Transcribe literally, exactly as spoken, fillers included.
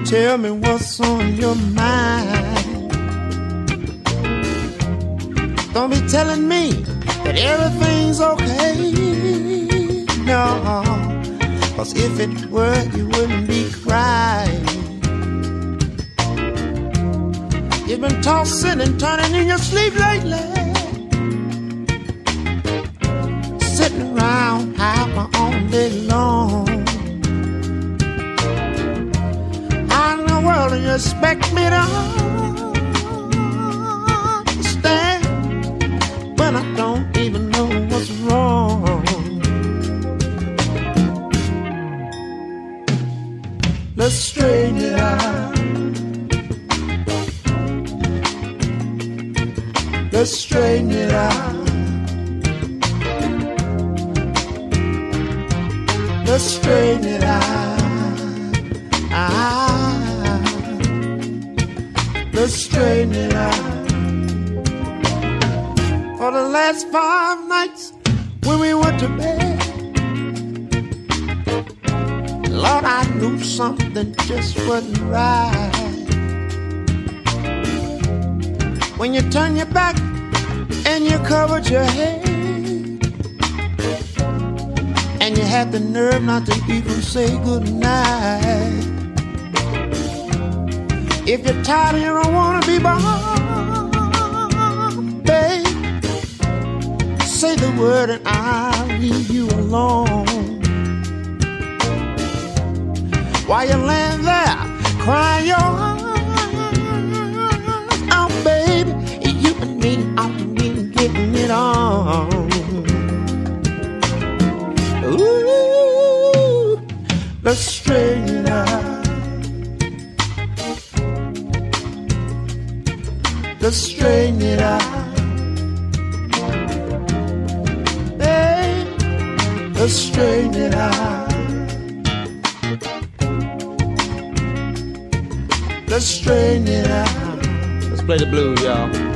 Tell me what's on your mind. Don't be telling me that everything's okay. No, 'cause if it were, you wouldn't be crying. You've been tossing and turning in your sleep lately, sitting around out all day long. How in the world do you expect me to understand when I don't even know what's wrong? Let's straighten it out. Let's straighten it out. Let's straighten it out. Ah, let's straighten it out. For the last five nights when we went to bed, Lord, I knew something just wasn't right. When you turn your back and you covered your head, and you had the nerve not to even say goodnight. If you're tired and you don't want to be bothered, babe, say the word and I'll leave you alone. While you're laying there crying your eyes out, baby, you and me, I'm getting it on. Ooh, let's straighten it out. Let's straighten it out. Hey, let's straighten it out. Let's straighten it out. Let's play the blues, y'all.